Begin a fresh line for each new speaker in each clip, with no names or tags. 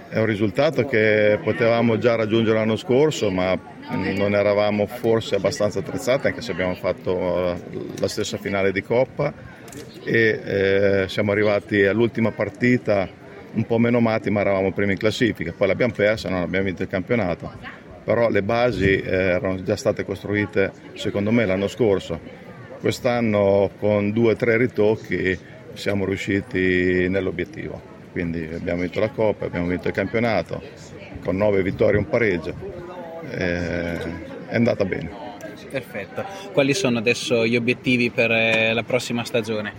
È un risultato che potevamo già raggiungere l'anno scorso, ma non eravamo forse abbastanza attrezzati, anche se abbiamo fatto la stessa finale di Coppa e siamo arrivati all'ultima partita un po' menomati, ma eravamo primi in classifica. Poi l'abbiamo persa, non abbiamo vinto il campionato, però le basi erano già state costruite secondo me l'anno scorso. Quest'anno con 2 o 3 ritocchi siamo riusciti nell'obiettivo. Quindi abbiamo vinto la Coppa, abbiamo vinto il campionato, con 9 vittorie e un pareggio, è andata bene.
Perfetto. Quali sono adesso gli obiettivi per la prossima stagione?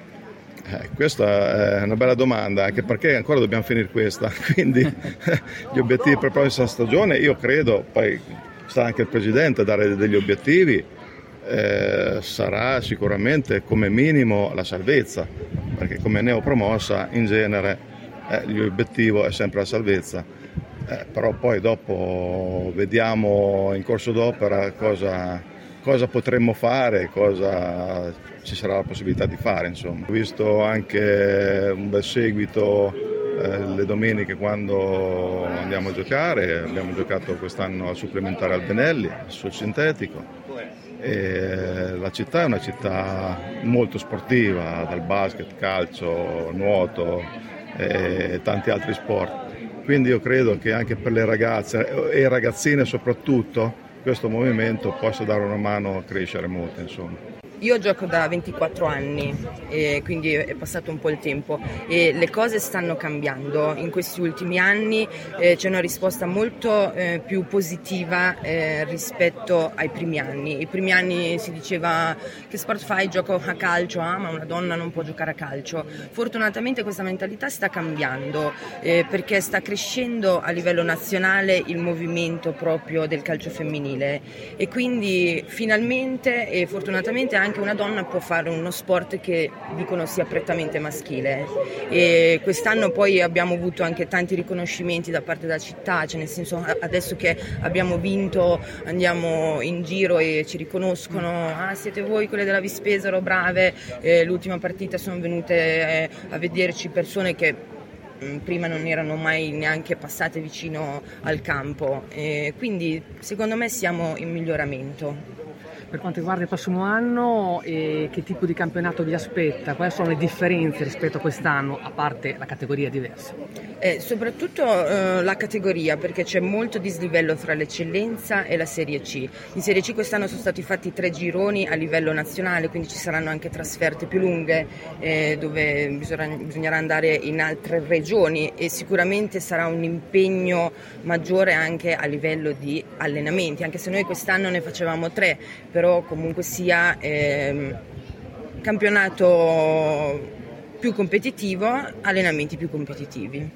Questa è una bella domanda, anche perché ancora dobbiamo finire questa, quindi gli obiettivi per la prossima stagione, io credo, poi sta anche il Presidente a dare degli obiettivi, sarà sicuramente come minimo la salvezza, perché come neopromossa in genere l'obiettivo è sempre la salvezza, però poi dopo vediamo in corso d'opera cosa potremmo fare, cosa ci sarà la possibilità di fare. Insomma. Ho visto anche un bel seguito le domeniche quando andiamo a giocare, abbiamo giocato quest'anno al supplementare al Benelli, sul sintetico. E la città è una città molto sportiva, dal basket, calcio, nuoto e tanti altri sport. Quindi io credo che anche per le ragazze e ragazzine soprattutto questo movimento possa dare una mano a crescere molto, insomma.
Io gioco da 24 anni e quindi è passato un po' il tempo e le cose stanno cambiando. In questi ultimi anni c'è una risposta molto più positiva rispetto ai primi anni. I primi anni si diceva: che sport fai? Gioco a calcio, ma una donna non può giocare a calcio. Fortunatamente questa mentalità sta cambiando perché sta crescendo a livello nazionale il movimento proprio del calcio femminile e quindi finalmente e fortunatamente anche una donna può fare uno sport che dicono sia prettamente maschile e quest'anno poi abbiamo avuto anche tanti riconoscimenti da parte della città, cioè nel senso adesso che abbiamo vinto andiamo in giro e ci riconoscono: siete voi quelle della Vispesaro, brave. L'ultima partita sono venute a vederci persone che prima non erano mai neanche passate vicino al campo, quindi secondo me siamo in miglioramento.
Per quanto riguarda il prossimo anno, che tipo di campionato vi aspetta? Quali sono le differenze rispetto a quest'anno, a parte la categoria diversa?
Soprattutto la categoria, perché c'è molto dislivello tra l'eccellenza e la Serie C. In Serie C quest'anno sono stati fatti 3 gironi a livello nazionale, quindi ci saranno anche trasferte più lunghe dove bisognerà andare in altre regioni e sicuramente sarà un impegno maggiore anche a livello di allenamenti, anche se noi quest'anno ne facevamo 3, però comunque sia campionato più competitivo, allenamenti più competitivi.